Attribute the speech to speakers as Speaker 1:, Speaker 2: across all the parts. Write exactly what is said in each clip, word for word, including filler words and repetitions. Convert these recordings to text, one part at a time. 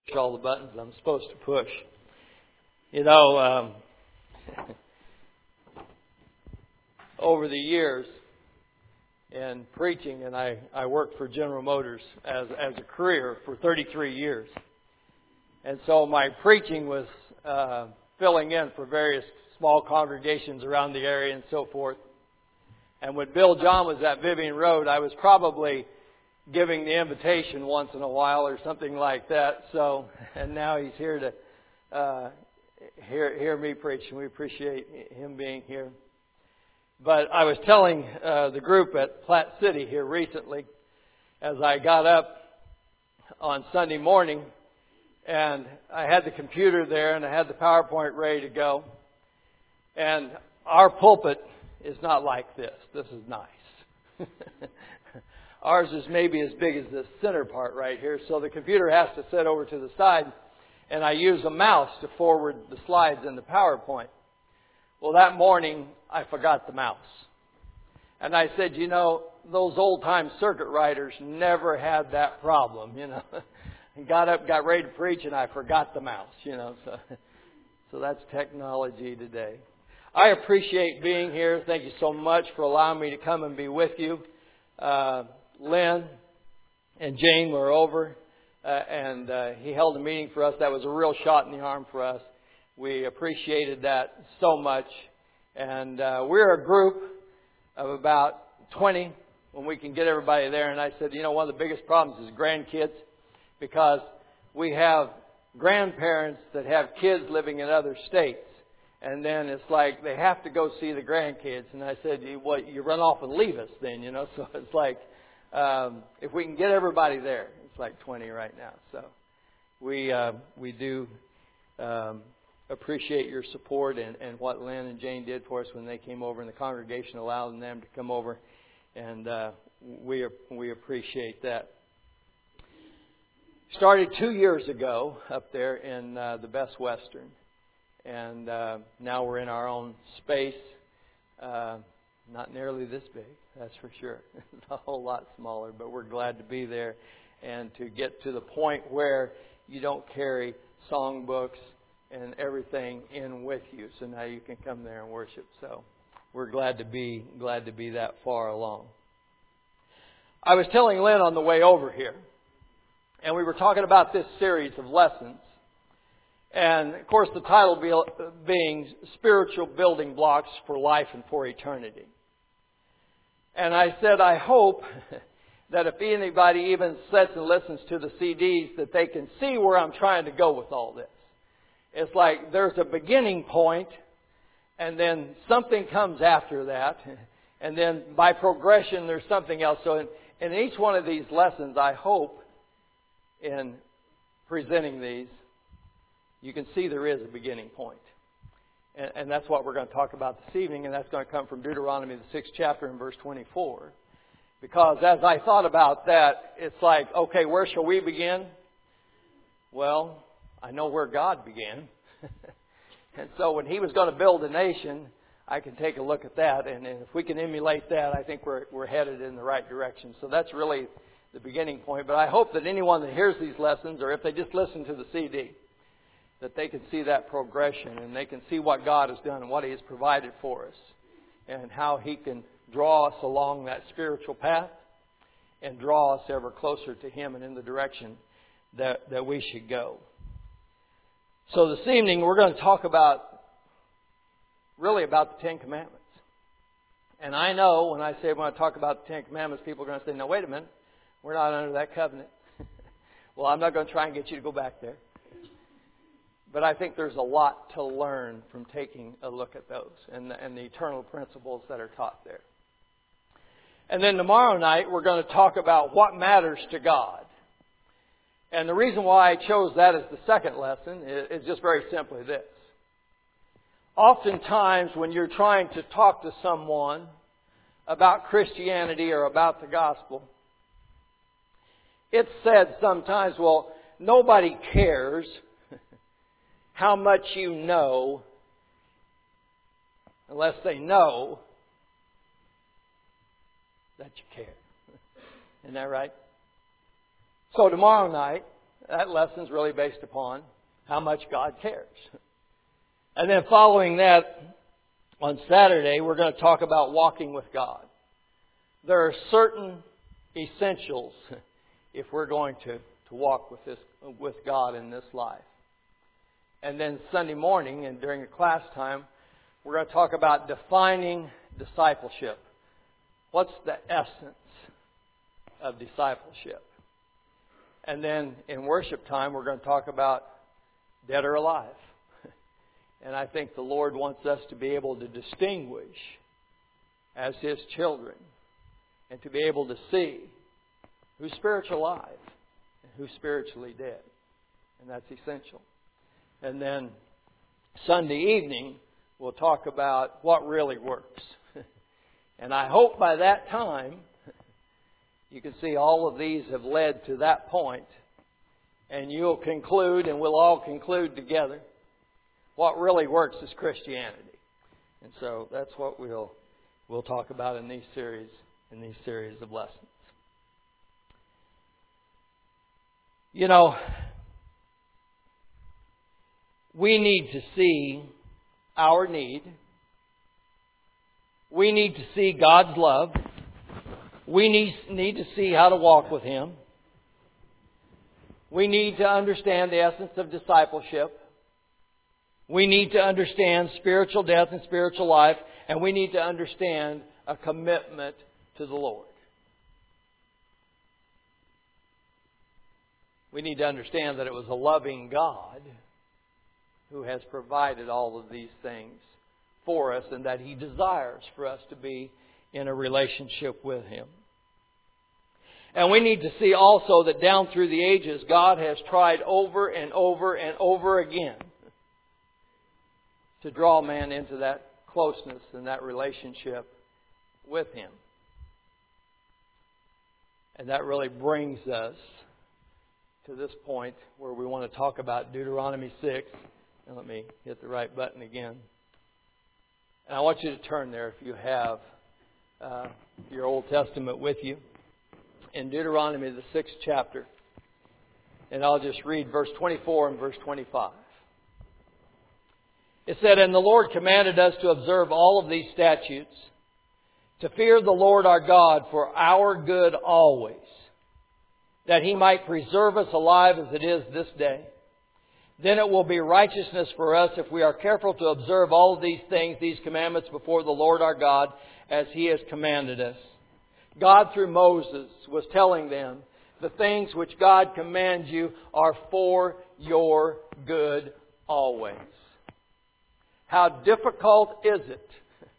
Speaker 1: all the buttons I'm supposed to push. You know, um, over the years in preaching, and I, I worked for General Motors as, as a career for thirty-three years. And so my preaching was uh, filling in for various small congregations around the area and so forth. And when Bill John was at Vivian Road, I was probably giving the invitation once in a while or something like that. So, and now he's here to uh, hear, hear me preach, and we appreciate him being here. But I was telling uh, the group at Platte City here recently, as I got up on Sunday morning, and I had the computer there, and I had the PowerPoint ready to go. And our pulpit is not like this. This is nice. Ours is maybe as big as this center part right here, so the computer has to sit over to the side, and I use a mouse to forward the slides in the PowerPoint. Well, that morning, I forgot the mouse. And I said, you know, those old-time circuit riders never had that problem, you know. And got up, got ready to preach, and I forgot the mouse, you know. So, so that's technology today. I appreciate being here. Thank you so much for allowing me to come and be with you. Uh, Lynn and Jane were over, uh, and uh, he held a meeting for us. That was a real shot in the arm for us. We appreciated that so much. And uh, we're a group of about twenty when we can get everybody there. And I said, you know, one of the biggest problems is grandkids, because we have grandparents that have kids living in other states. And then it's like they have to go see the grandkids. And I said, you, well, you run off and leave us then, you know. So it's like, um, if we can get everybody there, it's like twenty right now. So we uh, we do um, appreciate your support and, and what Lynn and Jane did for us when they came over, and the congregation allowing them to come over. And uh, we we appreciate that. Started two years ago up there in uh, the Best Western. And uh, now we're in our own space. Uh, not nearly this big, that's for sure. It's a whole lot smaller, but we're glad to be there and to get to the point where you don't carry songbooks and everything in with you. So now you can come there and worship. So we're glad to be glad to be that far along. I was telling Lynn on the way over here, and we were talking about this series of lessons. And, of course, the title be, being Spiritual Building Blocks for Life and for Eternity. And I said, I hope that if anybody even sits and listens to the C Ds, that they can see where I'm trying to go with all this. It's like there's a beginning point, and then something comes after that. And then by progression, there's something else. So in, in each one of these lessons, I hope in presenting these, you can see there is a beginning point. And, and that's what we're going to talk about this evening, and that's going to come from Deuteronomy, the sixth chapter, and verse twenty-four. Because as I thought about that, it's like, okay, where shall we begin? Well, I know where God began. And so when He was going to build a nation, I can take a look at that. And, and if we can emulate that, I think we're, we're headed in the right direction. So that's really the beginning point. But I hope that anyone that hears these lessons, or if they just listen to the C D, that they can see that progression, and they can see what God has done and what He has provided for us, and how He can draw us along that spiritual path and draw us ever closer to Him and in the direction that, that we should go. So this evening we're going to talk about, really about the Ten Commandments. And I know when I say we're going to talk about the Ten Commandments, people are going to say, no, wait a minute, we're not under that covenant. Well, I'm not going to try and get you to go back there. But I think there's a lot to learn from taking a look at those and the, and the eternal principles that are taught there. And then tomorrow night, we're going to talk about what matters to God. And the reason why I chose that as the second lesson is, is just very simply this. Oftentimes, when you're trying to talk to someone about Christianity or about the gospel, it's said sometimes, well, nobody cares how much you know, unless they know that you care. Isn't that right? So tomorrow night, that lesson's really based upon how much God cares. And then following that, on Saturday, we're going to talk about walking with God. There are certain essentials if we're going to, to walk with this with God in this life. And then Sunday morning and during the class time, we're going to talk about defining discipleship. What's the essence of discipleship? And then in worship time, we're going to talk about dead or alive. And I think the Lord wants us to be able to distinguish as His children and to be able to see who's spiritually alive and who's spiritually dead. And that's essential. And then Sunday evening, we'll talk about what really works. And I hope by that time, you can see all of these have led to that point. And you'll conclude, and we'll all conclude together, what really works is Christianity. And so that's what we'll we'll talk about in these series in these series of lessons. You know, we need to see our need. We need to see God's love. We need, need to see how to walk with Him. We need to understand the essence of discipleship. We need to understand spiritual death and spiritual life. And we need to understand a commitment to the Lord. We need to understand that it was a loving God who has provided all of these things for us and that He desires for us to be in a relationship with Him. And we need to see also that down through the ages, God has tried over and over and over again to draw man into that closeness and that relationship with Him. And that really brings us to this point where we want to talk about Deuteronomy six. And let me hit the right button again. And I want you to turn there if you have uh, your Old Testament with you. In Deuteronomy, the sixth chapter. And I'll just read verse twenty-four and verse twenty-five. It said, "And the Lord commanded us to observe all of these statutes, to fear the Lord our God for our good always, that He might preserve us alive as it is this day. Then it will be righteousness for us if we are careful to observe all of these things, these commandments before the Lord our God, as He has commanded us." God, through Moses, was telling them, the things which God commands you are for your good always. How difficult is it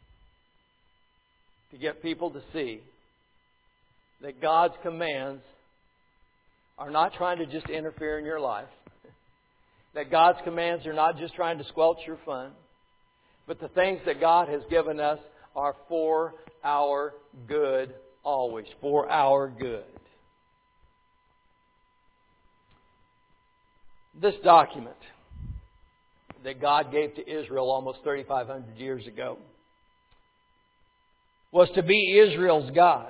Speaker 1: to get people to see that God's commands are not trying to just interfere in your life. That God's commands are not just trying to squelch your fun. But the things that God has given us are for our good always. For our good. This document that God gave to Israel almost thirty-five hundred years ago was to be Israel's guide.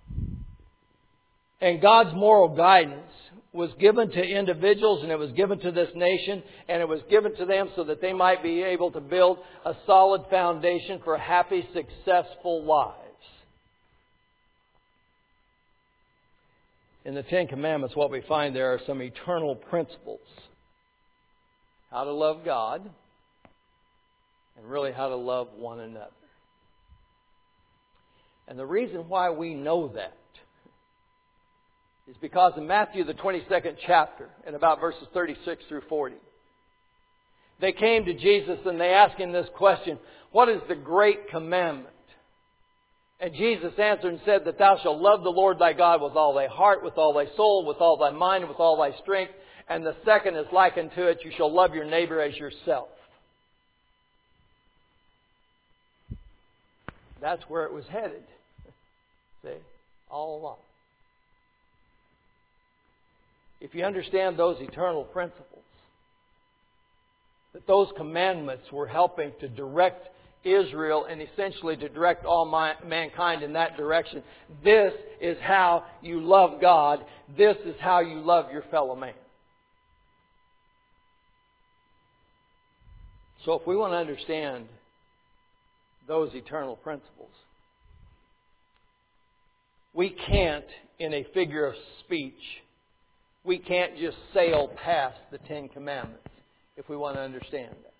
Speaker 1: And God's moral guidance was given to individuals, and it was given to this nation, and it was given to them so that they might be able to build a solid foundation for happy, successful lives. In the Ten Commandments, what we find there are some eternal principles. How to love God, and really how to love one another. And the reason why we know that is because in Matthew, the twenty-second chapter, in about verses thirty-six through forty, they came to Jesus and they asked Him this question, "What is the great commandment?" And Jesus answered and said that thou shalt love the Lord thy God with all thy heart, with all thy soul, with all thy mind, and with all thy strength. And the second is like unto it, you shall love your neighbor as yourself. That's where it was headed. See? All along. If you understand those eternal principles, that those commandments were helping to direct Israel and essentially to direct all my, mankind in that direction. This is how you love God. This is how you love your fellow man. So if we want to understand those eternal principles, we can't, in a figure of speech, we can't just sail past the Ten Commandments if we want to understand that.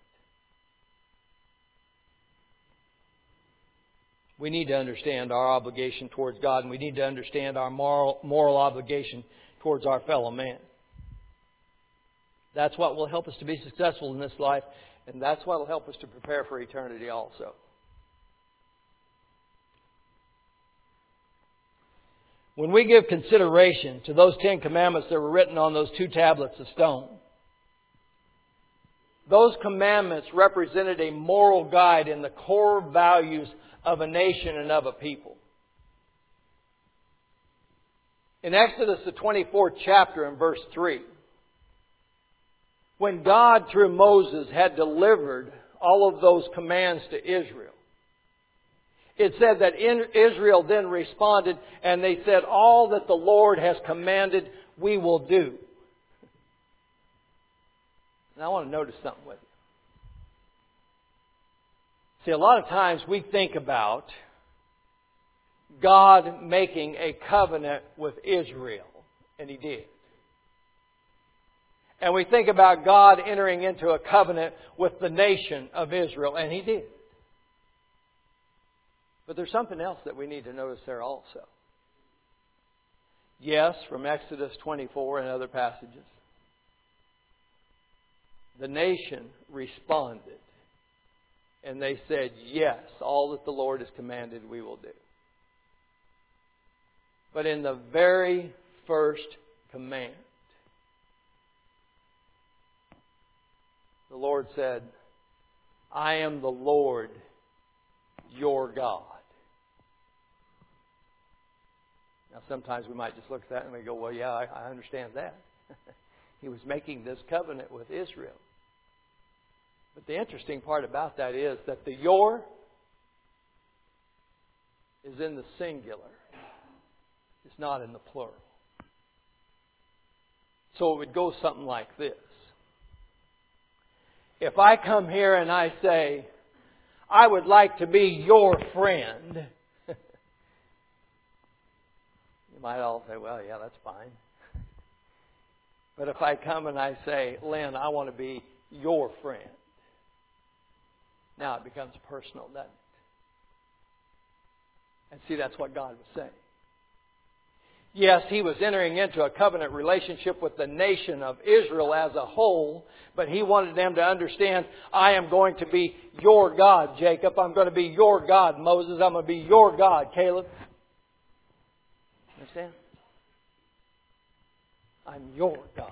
Speaker 1: We need to understand our obligation towards God, and we need to understand our moral, moral obligation towards our fellow man. That's what will help us to be successful in this life, and that's what will help us to prepare for eternity also. When we give consideration to those Ten Commandments that were written on those two tablets of stone, those commandments represented a moral guide in the core values of a nation and of a people. In Exodus, the twenty-fourth chapter and verse three, when God, through Moses, had delivered all of those commands to Israel, it said that Israel then responded and they said, all that the Lord has commanded, we will do. And I want to notice something with you. See, a lot of times we think about God making a covenant with Israel, and He did. And we think about God entering into a covenant with the nation of Israel, and He did. But there's something else that we need to notice there also. Yes, from Exodus twenty-four and other passages, the nation responded. And they said, yes, all that the Lord has commanded we will do. But in the very first command, the Lord said, I am the Lord your God. Now sometimes we might just look at that and we go, well, yeah, I, I understand that. He was making this covenant with Israel. But the interesting part about that is that the your is in the singular. It's not in the plural. So it would go something like this. If I come here and I say, I would like to be your friend, you might all say, well, yeah, that's fine. But if I come and I say, Lynn, I want to be your friend, now it becomes personal, doesn't it? And see, that's what God was saying. Yes, He was entering into a covenant relationship with the nation of Israel as a whole, but He wanted them to understand, I am going to be your God, Jacob. I'm going to be your God, Moses. I'm going to be your God, Caleb. Understand? I'm your God.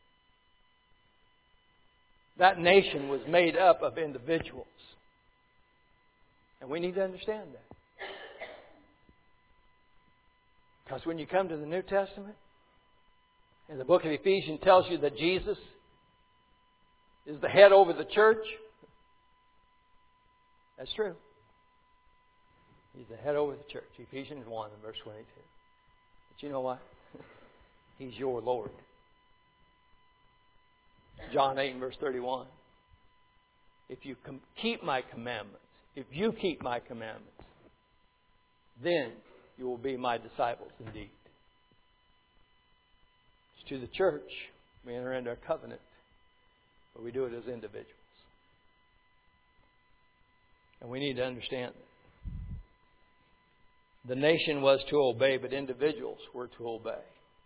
Speaker 1: That nation was made up of individuals. And we need to understand that. Because when you come to the New Testament, and the book of Ephesians tells you that Jesus is the head over the church, that's true. He's the head over the church. Ephesians one and verse twenty-two. But you know what? He's your Lord. John eight and verse thirty-one. If you com- keep my commandments, if you keep my commandments, then you will be my disciples indeed. It's to the church. We enter into a covenant, but we do it as individuals. And we need to understand that. The nation was to obey, but individuals were to obey.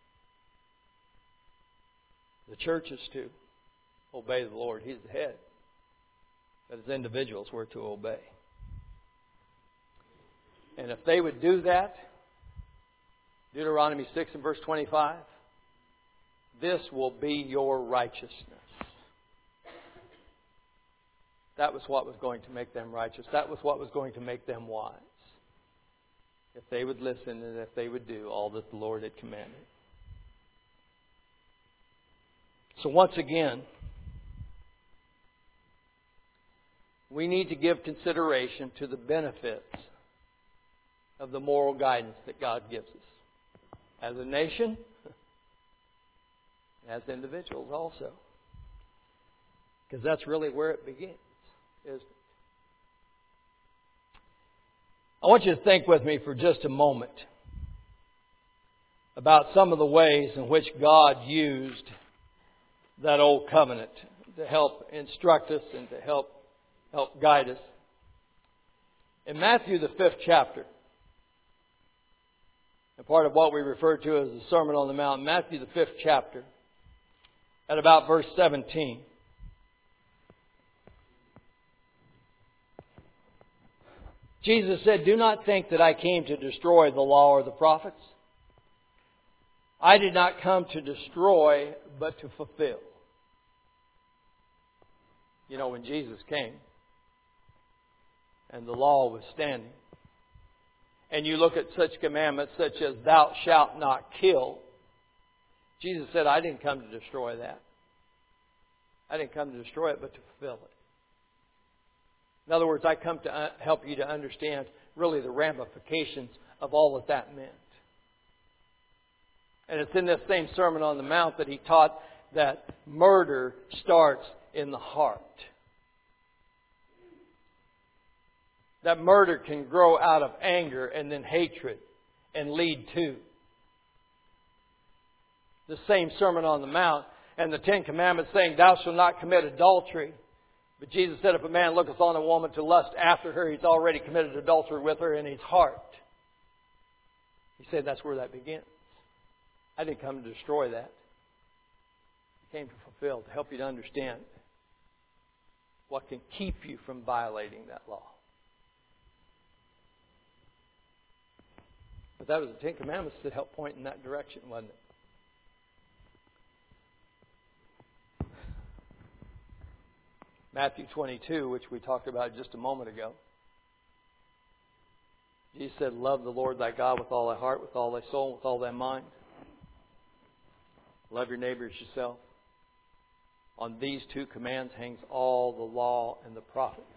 Speaker 1: The church is to obey the Lord. He's the head. But as individuals, we're to obey. And if they would do that, Deuteronomy six and verse twenty-five, this will be your righteousness. That was what was going to make them righteous. That was what was going to make them wise. If they would listen and if they would do all that the Lord had commanded. So once again, we need to give consideration to the benefits of the moral guidance that God gives us. As a nation, as individuals also. Because that's really where it begins. isn't it? I want you to think with me for just a moment about some of the ways in which God used that old covenant to help instruct us and to help help guide us. In Matthew, the fifth chapter, and part of what we refer to as the Sermon on the Mount, Matthew, the fifth chapter, at about verse seventeen. Jesus said, "Do not think that I came to destroy the law or the prophets. I did not come to destroy, but to fulfill." You know, when Jesus came and the law was standing, and you look at such commandments such as "Thou shalt not kill," Jesus said, "I didn't come to destroy that. I didn't come to destroy it, but to fulfill it." In other words, I come to help you to understand really the ramifications of all that that meant. And it's in this same Sermon on the Mount that he taught that murder starts in the heart. That murder can grow out of anger and then hatred and lead to. The same Sermon on the Mount and the Ten Commandments saying, "Thou shalt not commit adultery." But Jesus said, if a man looketh on a woman to lust after her, he's already committed adultery with her in his heart. He said that's where that begins. I didn't come to destroy that. I came to fulfill, to help you to understand what can keep you from violating that law. But that was the Ten Commandments that helped point in that direction, wasn't it? Matthew twenty-two, which we talked about just a moment ago. Jesus said, "Love the Lord thy God with all thy heart, with all thy soul, with all thy mind. Love your neighbor as yourself. On these two commands hangs all the law and the prophets."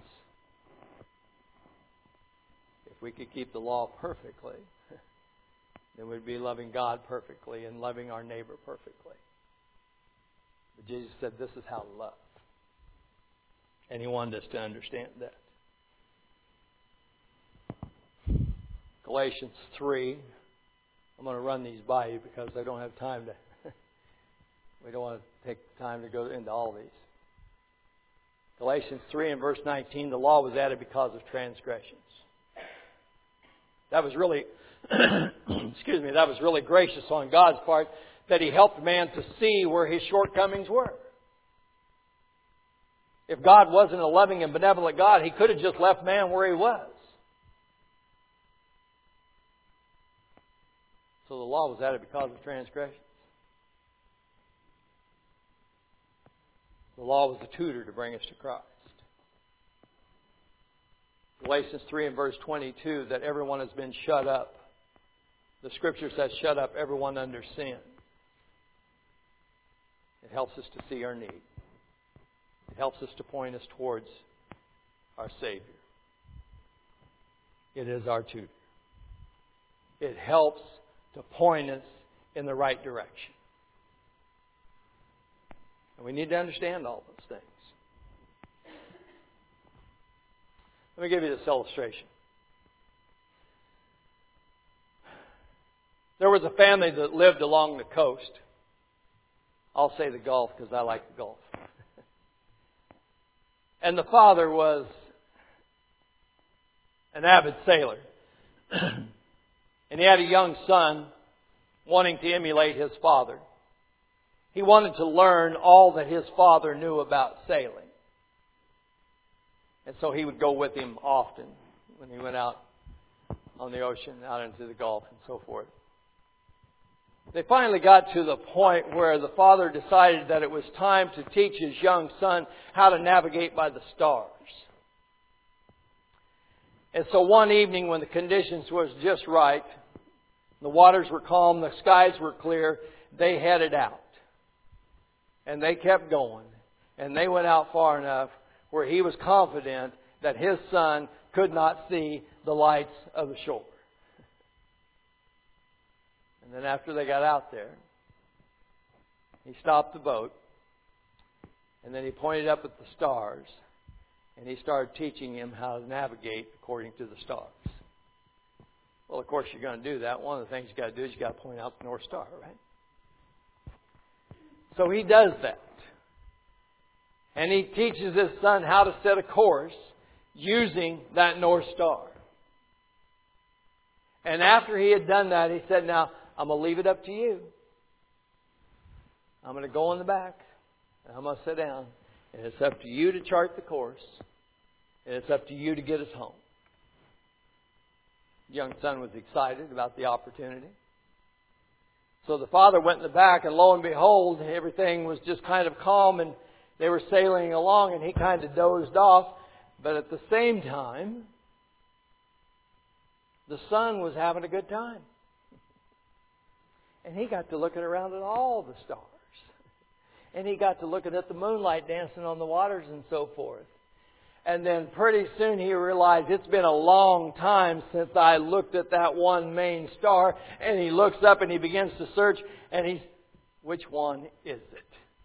Speaker 1: If we could keep the law perfectly, then we'd be loving God perfectly and loving our neighbor perfectly. But Jesus said, this is how to love. And He wanted us to understand that. Galatians three. I'm going to run these by you because I don't have time to. We don't want to take time to go into all these. Galatians three and verse nineteen. The law was added because of transgressions. That was really, excuse me, that was really gracious on God's part that He helped man to see where his shortcomings were. If God wasn't a loving and benevolent God, He could have just left man where he was. So the law was added because of transgressions. The law was a tutor to bring us to Christ. Galatians three and verse twenty-two, that everyone has been shut up. The Scripture says, shut up everyone under sin. It helps us to see our need. It helps us to point us towards our Savior. It is our tutor. It helps to point us in the right direction. And we need to understand all those things. Let me give you this illustration. There was a family that lived along the coast. I'll say the Gulf because I like the Gulf. And the father was an avid sailor. And he had a young son wanting to emulate his father. He wanted to learn all that his father knew about sailing. And so he would go with him often when he went out on the ocean, out into the Gulf and so forth. They finally got to the point where the father decided that it was time to teach his young son how to navigate by the stars. And so one evening when the conditions was just right, the waters were calm, the skies were clear, they headed out. And they kept going. And they went out far enough where he was confident that his son could not see the lights of the shore. And then after they got out there, he stopped the boat. And then he pointed up at the stars. And he started teaching him how to navigate according to the stars. Well, of course, you're going to do that. One of the things you got to do is you got to point out the North Star, right? So he does that. And he teaches his son how to set a course using that North Star. And after he had done that, he said, now, I'm going to leave it up to you. I'm going to go in the back, and I'm going to sit down. And it's up to you to chart the course. And it's up to you to get us home. The young son was excited about the opportunity. So the father went in the back, and lo and behold, everything was just kind of calm, and they were sailing along, and he kind of dozed off. But at the same time, the son was having a good time. And he got to looking around at all the stars. And he got to looking at the moonlight dancing on the waters and so forth. And then pretty soon he realized it's been a long time since I looked at that one main star. And he looks up and he begins to search. And he's, which one is it?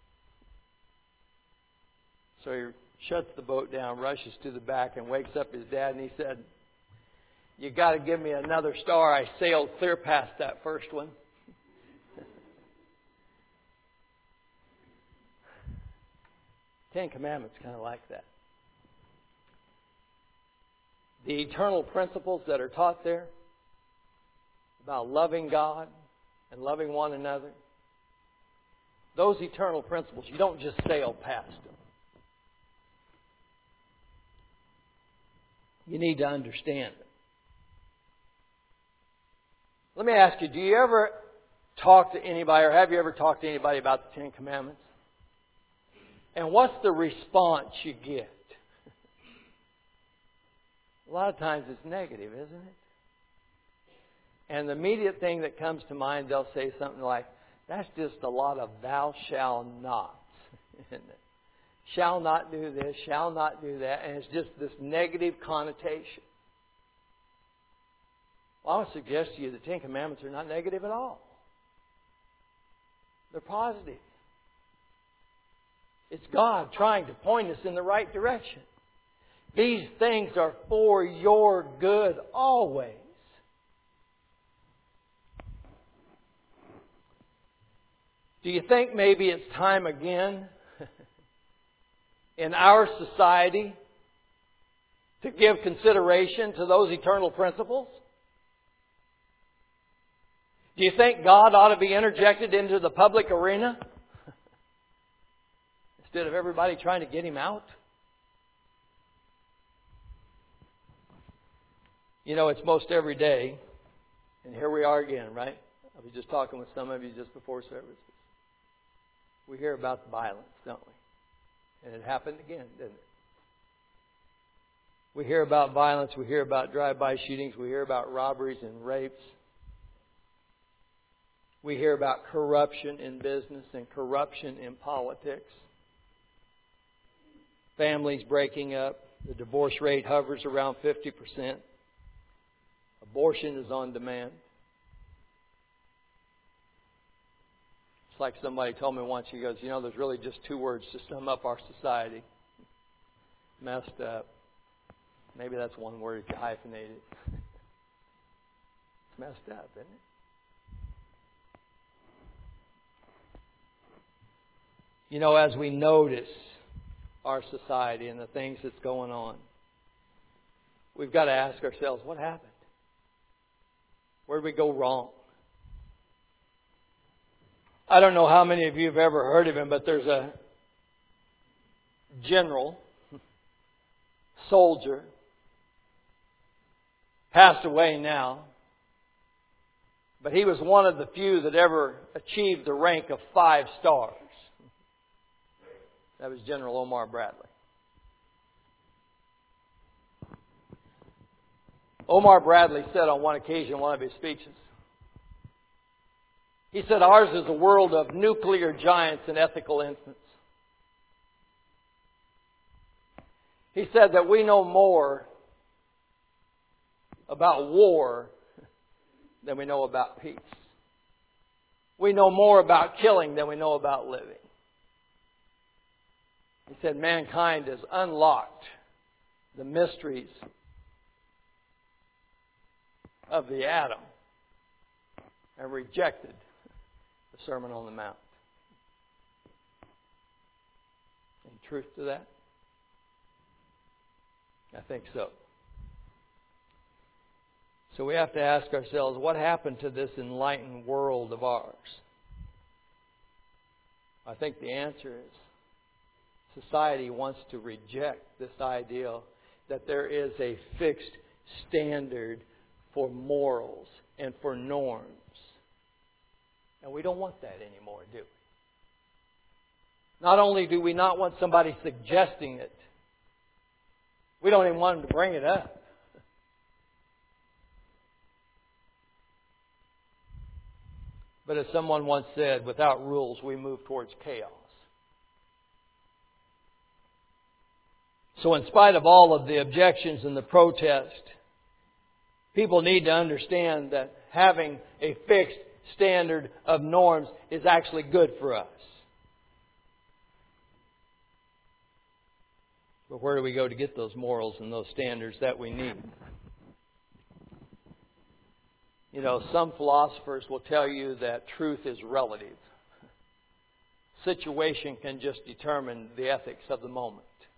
Speaker 1: So he shuts the boat down, rushes to the back, and wakes up his dad. And he said, you got to give me another star. I sailed clear past that first one. Ten Commandments kind of like that. The eternal principles that are taught there about loving God and loving one another, those eternal principles, you don't just sail past them. You need to understand them. Let me ask you, do you ever talk to anybody, or have you ever talked to anybody about the Ten Commandments? And what's the response you get? A lot of times it's negative, isn't it? And the immediate thing that comes to mind, they'll say something like, that's just a lot of thou shalt nots, isn't it? Shall not do this, shall not do that, and it's just this negative connotation. Well, I would suggest to you the Ten Commandments are not negative at all. They're positive. It's God trying to point us in the right direction. These things are for your good always. Do you think maybe it's time again in our society to give consideration to those eternal principles? Do you think God ought to be interjected into the public arena instead of everybody trying to get Him out? You know, it's most every day, and here we are again, right? I was just talking with some of you just before service. We hear about the violence, don't we? And it happened again, didn't it? We hear about violence, we hear about drive-by shootings, we hear about robberies and rapes. We hear about corruption in business and corruption in politics. Families breaking up. The divorce rate hovers around fifty percent. Abortion is on demand. It's like somebody told me once, he goes, you know, there's really just two words to sum up our society. Messed up. Maybe that's one word if you hyphenate it. It's messed up, isn't it? You know, as we notice our society and the things that's going on, we've got to ask ourselves, what happened? Where did we go wrong? I don't know how many of you have ever heard of him, but there's a general, soldier, passed away now, but he was one of the few that ever achieved the rank of five stars. That was General Omar Bradley. Omar Bradley said on one occasion in one of his speeches, he said, ours is a world of nuclear giants and ethical infants. He said that we know more about war than we know about peace. We know more about killing than we know about living. He said mankind has unlocked the mysteries of the atom and rejected the Sermon on the Mount. Any truth to that? I think so. So we have to ask ourselves, what happened to this enlightened world of ours? I think the answer is society wants to reject this idea that there is a fixed standard for morals and for norms. And we don't want that anymore, do we? Not only do we not want somebody suggesting it, we don't even want them to bring it up. But as someone once said, without rules, we move towards chaos. So in spite of all of the objections and the protest, people need to understand that having a fixed standard of norms is actually good for us. But where do we go to get those morals and those standards that we need? You know, some philosophers will tell you that truth is relative. Situation can just determine the ethics of the moment.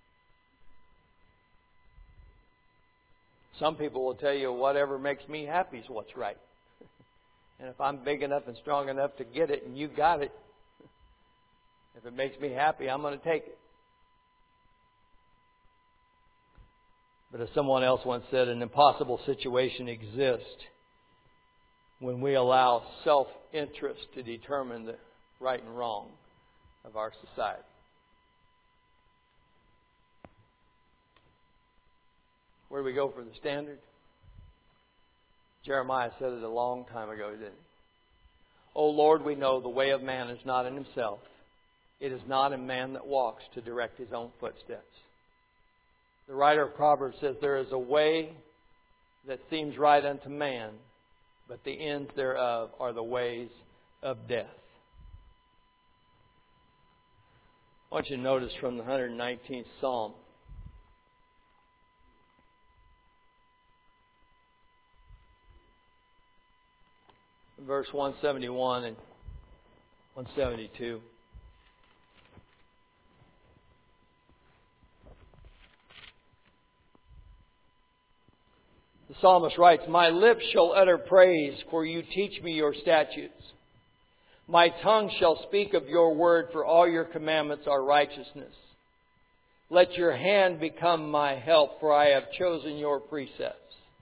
Speaker 1: Some people will tell you whatever makes me happy is what's right. And if I'm big enough and strong enough to get it and you got it, if it makes me happy, I'm going to take it. But as someone else once said, an impossible situation exists when we allow self-interest to determine the right and wrong of our society. Where do we go for the standard? Jeremiah said it a long time ago, didn't he? O Lord, we know the way of man is not in himself. It is not in man that walks to direct his own footsteps. The writer of Proverbs says there is a way that seems right unto man, but the ends thereof are the ways of death. I want you to notice from the one hundred nineteenth Psalm. Verse one seventy-one and one seventy-two. The psalmist writes, My lips shall utter praise, for you teach me your statutes. My tongue shall speak of your word, for all your commandments are righteousness. Let your hand become my help, for I have chosen your precepts.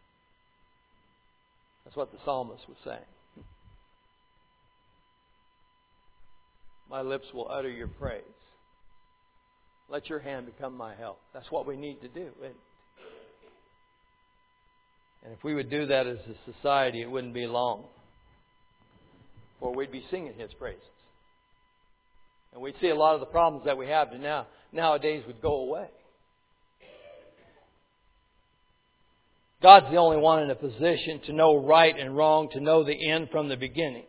Speaker 1: That's what the psalmist was saying. My lips will utter your praise. Let your hand become my help. That's what we need to do. And if we would do that as a society, it wouldn't be long, for we'd be singing His praises. And we'd see a lot of the problems that we have now nowadays would go away. God's the only one in a position to know right and wrong, to know the end from the beginning.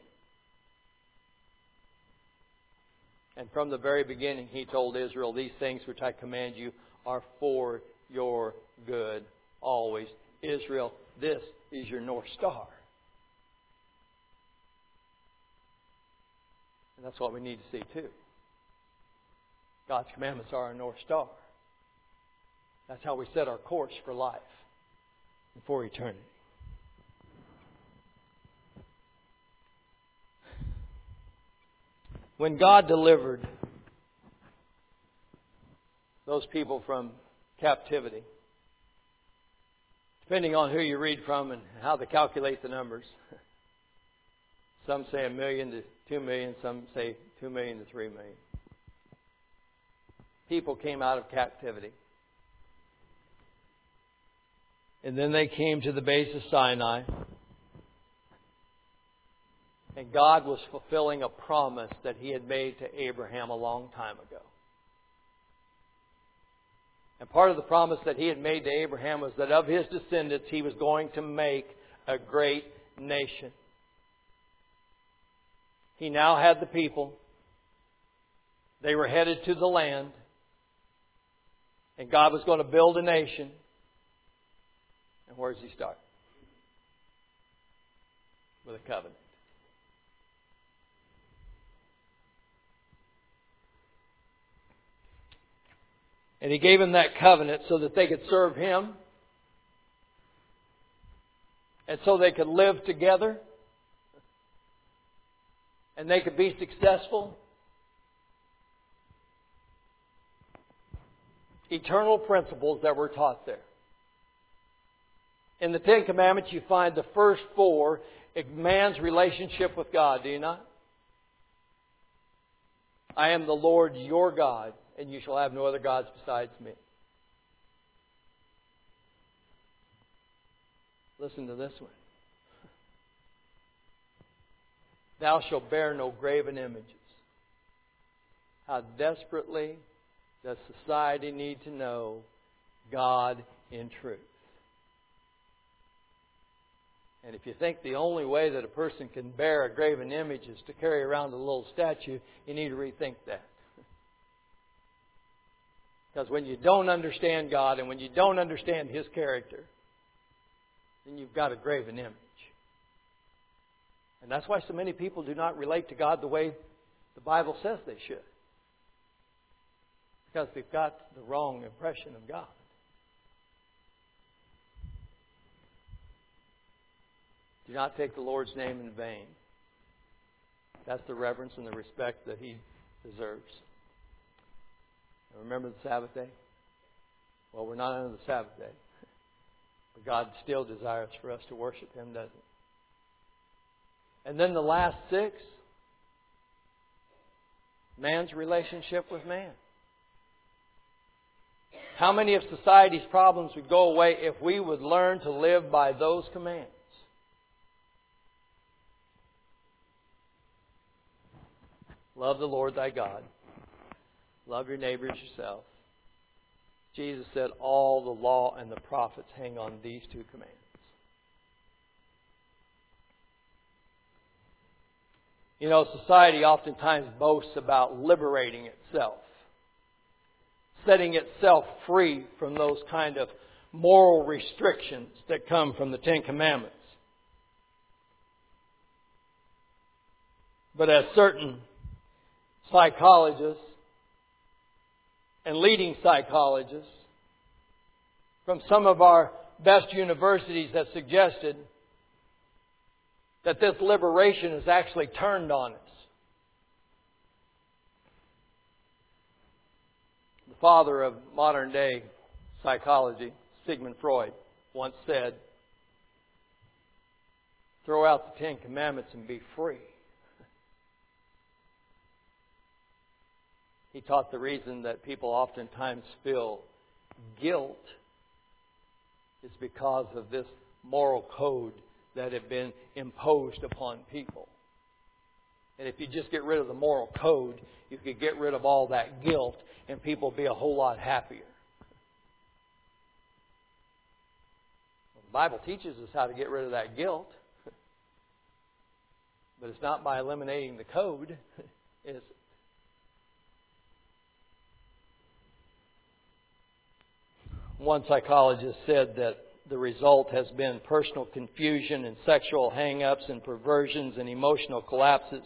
Speaker 1: And from the very beginning, He told Israel, these things which I command you are for your good always. Israel, this is your North Star. And that's what we need to see too. God's commandments are our North Star. That's how we set our course for life and for eternity. When God delivered those people from captivity, depending on who you read from and how they calculate the numbers, some say a million to two million, some say two million to three million. People came out of captivity. And then they came to the base of Sinai. And God was fulfilling a promise that He had made to Abraham a long time ago. And part of the promise that He had made to Abraham was that of his descendants He was going to make a great nation. He now had the people. They were headed to the land. And God was going to build a nation. And where does he start? With a covenant. And He gave them that covenant so that they could serve Him. And so they could live together. And they could be successful. Eternal principles that were taught there. In the Ten Commandments you find the first four, man's relationship with God, do you not? I am the Lord your God, and you shall have no other gods besides me. Listen to this one. Thou shalt bear no graven images. How desperately does society need to know God in truth? And if you think the only way that a person can bear a graven image is to carry around a little statue, you need to rethink that. Because when you don't understand God and when you don't understand His character, then you've got a graven image. And that's why so many people do not relate to God the way the Bible says they should. Because they've got the wrong impression of God. Do not take the Lord's name in vain. That's the reverence and the respect that He deserves. And remember the Sabbath day? Well, we're not under the Sabbath day. But God still desires for us to worship Him, doesn't He? And then the last six, man's relationship with man. How many of society's problems would go away if we would learn to live by those commands? Love the Lord thy God. Love your neighbor as yourself. Jesus said all the law and the prophets hang on these two commands. You know, society oftentimes boasts about liberating itself, setting itself free from those kind of moral restrictions that come from the Ten Commandments. But as certain psychologists and leading psychologists from some of our best universities have suggested that this liberation is actually turned on us. The father of modern day psychology, Sigmund Freud, once said, throw out the Ten Commandments and be free. He taught the reason that people oftentimes feel guilt is because of this moral code that had been imposed upon people. And if you just get rid of the moral code, you could get rid of all that guilt and people would be a whole lot happier. Well, the Bible teaches us how to get rid of that guilt. But it's not by eliminating the code, is it? One psychologist said that the result has been personal confusion and sexual hang-ups and perversions and emotional collapses.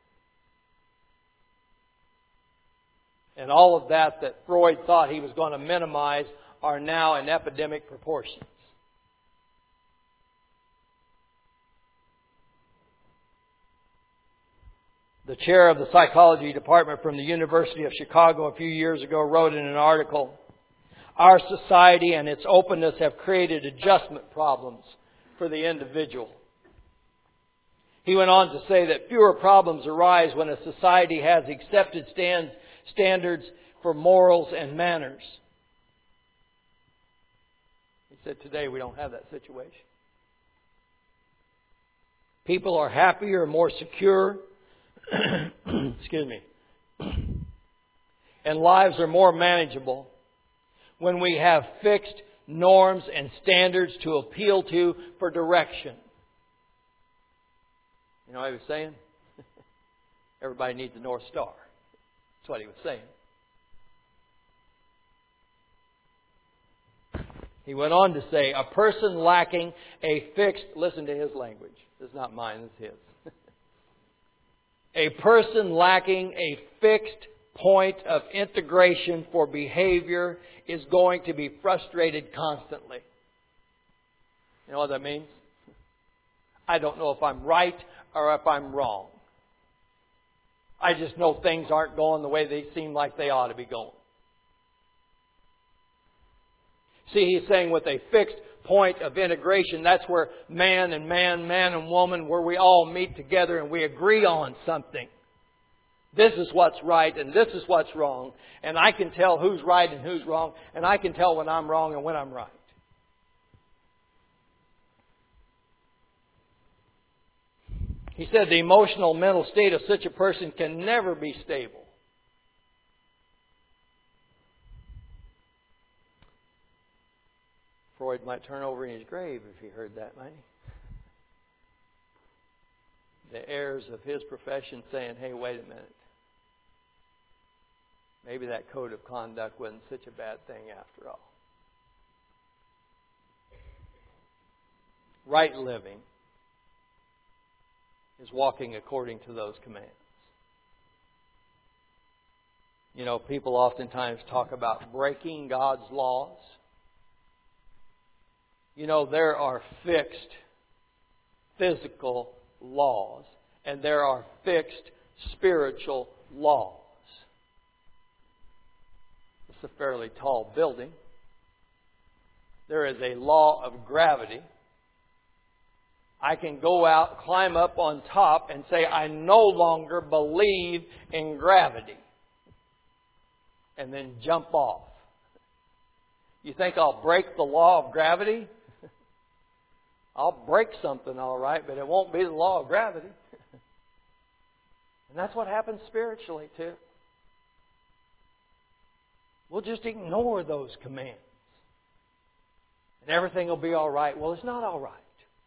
Speaker 1: And all of that that Freud thought he was going to minimize are now in epidemic proportions. The chair of the psychology department from the University of Chicago a few years ago wrote in an article, our society and its openness have created adjustment problems for the individual. He went on to say that fewer problems arise when a society has accepted stand, standards for morals and manners. He said today we don't have that situation. People are happier, more secure, excuse me, and lives are more manageable when we have fixed norms and standards to appeal to for direction. You know what he was saying? Everybody needs a North Star. That's what he was saying. He went on to say, a person lacking a fixed, listen to his language. This is not mine, this is his. A person lacking a fixed point of integration for behavior is going to be frustrated constantly. You know what that means? I don't know if I'm right or if I'm wrong. I just know things aren't going the way they seem like they ought to be going. See, he's saying with a fixed point of integration, that's where man and man, man and woman, where we all meet together and we agree on something. This is what's right and this is what's wrong. And I can tell who's right and who's wrong. And I can tell when I'm wrong and when I'm right. He said the emotional mental state of such a person can never be stable. Freud might turn over in his grave if he heard that, might he? The heirs of his profession saying, hey, wait a minute. Maybe that code of conduct wasn't such a bad thing after all. Right living is walking according to those commands. You know, people oftentimes talk about breaking God's laws. You know, there are fixed physical laws and there are fixed spiritual laws. It's a fairly tall building. There is a law of gravity. I can go out, climb up on top and say, I no longer believe in gravity. And then jump off. You think I'll break the law of gravity? I'll break something all right, but it won't be the law of gravity. And that's what happens spiritually too. We'll just ignore those commands. And everything will be all right. Well, it's not all right.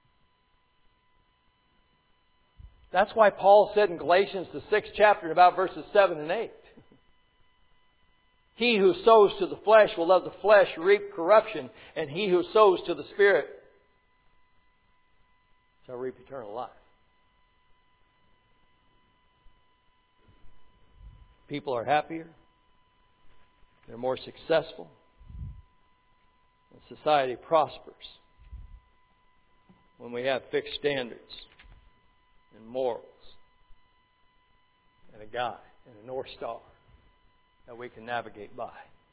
Speaker 1: That's why Paul said in Galatians, the sixth chapter, in about verses seven and eight. He who sows to the flesh will of the flesh reap corruption, and he who sows to the Spirit shall reap eternal life. People are happier. They're more successful. And society prospers when we have fixed standards and morals and a guide and a North Star that we can navigate by.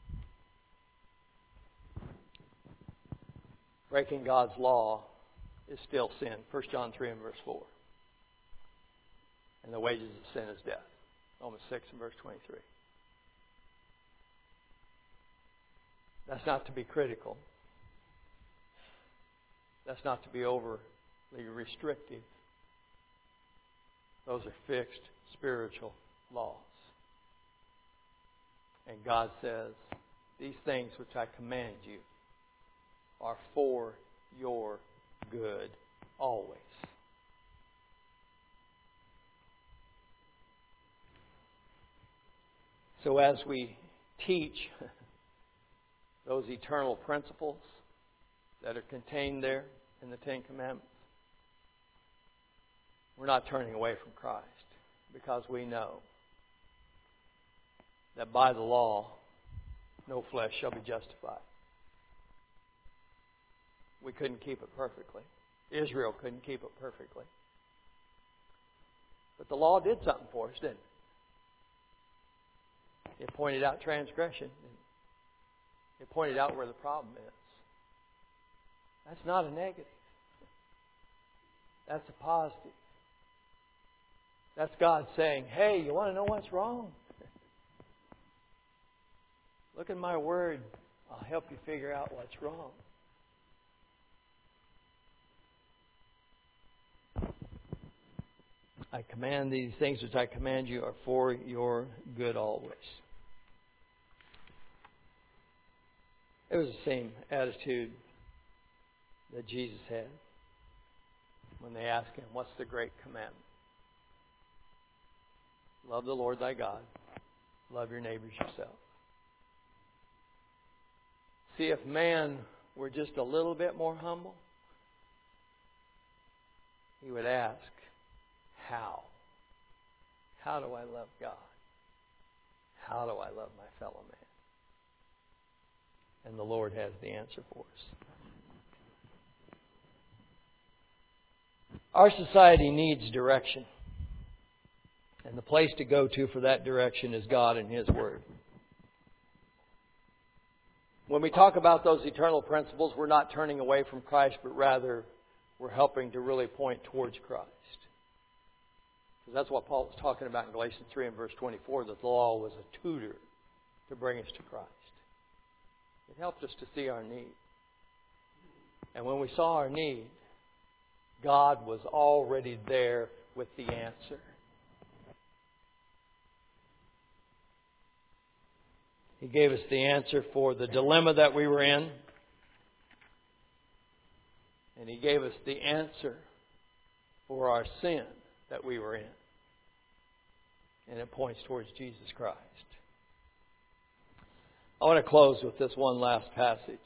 Speaker 1: Breaking God's law is still sin. First John three and verse four. And the wages of sin is death. Romans six and verse twenty-three. That's not to be critical. That's not to be overly restrictive. Those are fixed spiritual laws. And God says, these things which I command you are for your good always. So as we teach those eternal principles that are contained there in the Ten Commandments, we're not turning away from Christ, because we know that by the law no flesh shall be justified. We couldn't keep it perfectly. Israel couldn't keep it perfectly. But the law did something for us, didn't it? It pointed out transgression. It pointed out where the problem is. That's not a negative. That's a positive. That's God saying, hey, you want to know what's wrong? Look at my word. I'll help you figure out what's wrong. I command these things which I command you are for your good always. It was the same attitude that Jesus had when they asked him, what's the great commandment? Love the Lord thy God. Love your neighbors yourself. See, if man were just a little bit more humble, he would ask, how? How do I love God? How do I love my fellow man? And the Lord has the answer for us. Our society needs direction. And the place to go to for that direction is God and His Word. When we talk about those eternal principles, we're not turning away from Christ, but rather we're helping to really point towards Christ. Because that's what Paul was talking about in Galatians three and verse twenty-four, that the law was a tutor to bring us to Christ. It helped us to see our need. And when we saw our need, God was already there with the answer. He gave us the answer for the dilemma that we were in. And He gave us the answer for our sin that we were in. And it points towards Jesus Christ. I want to close with this one last passage.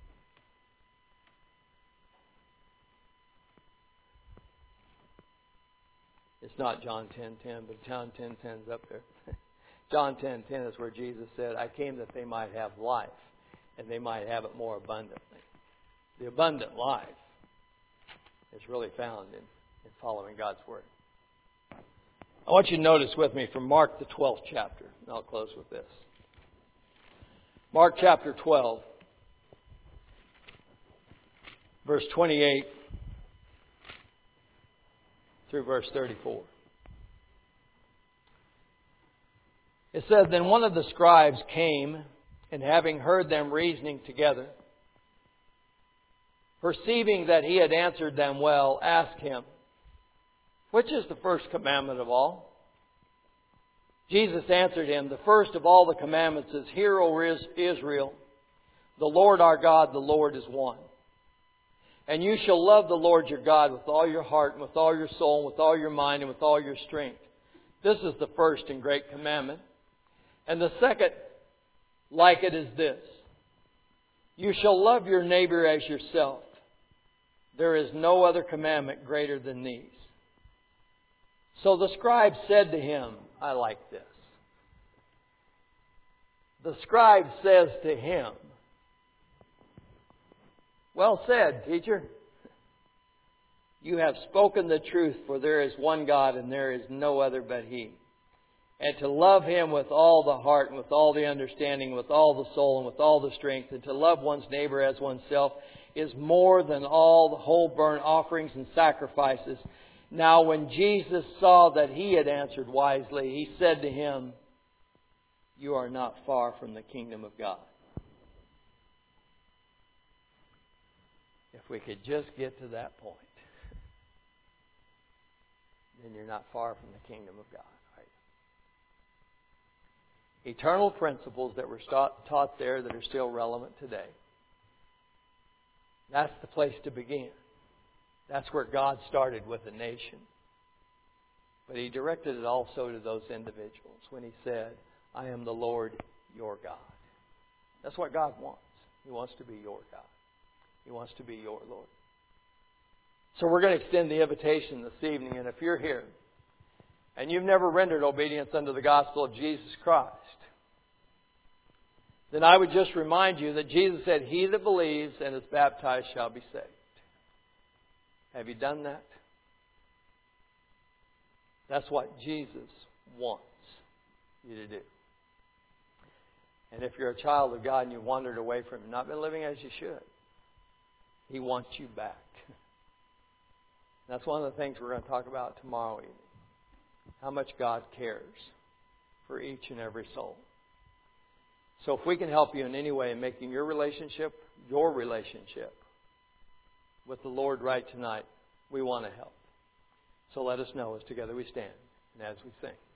Speaker 1: It's not John ten ten, but John ten ten is up there. John ten ten is where Jesus said, I came that they might have life, and they might have it more abundantly. The abundant life is really found in, in following God's Word. I want you to notice with me from Mark the twelfth chapter, and I'll close with this. Mark chapter twelve, verse twenty-eight through verse thirty-four. It says, Then one of the scribes came, and having heard them reasoning together, perceiving that he had answered them well, asked him, Which is the first commandment of all? Jesus answered him, The first of all the commandments is, Hear, O Israel, the Lord our God, the Lord is one. And you shall love the Lord your God with all your heart, and with all your soul, and with all your mind, and with all your strength. This is the first and great commandment. And the second, like it, is this. You shall love your neighbor as yourself. There is no other commandment greater than these. So the scribe said to him, I like this. The scribe says to him, Well said, teacher. You have spoken the truth, for there is one God and there is no other but He. And to love Him with all the heart and with all the understanding, with all the soul and with all the strength, and to love one's neighbor as oneself is more than all the whole burnt offerings and sacrifices. Now when Jesus saw that he had answered wisely, He said to him, You are not far from the kingdom of God. If we could just get to that point, then you're not far from the kingdom of God. Right? Eternal principles that were taught there that are still relevant today. That's the place to begin. That's where God started with a nation. But He directed it also to those individuals when He said, I am the Lord your God. That's what God wants. He wants to be your God. He wants to be your Lord. So we're going to extend the invitation this evening. And if you're here and you've never rendered obedience unto the gospel of Jesus Christ, then I would just remind you that Jesus said, He that believes and is baptized shall be saved. Have you done that? That's what Jesus wants you to do. And if you're a child of God and you wandered away from Him, not been living as you should, He wants you back. That's one of the things we're going to talk about tomorrow evening. How much God cares for each and every soul. So if we can help you in any way in making your relationship, your relationship with the Lord right tonight, we want to help. So let us know as together we stand and as we sing.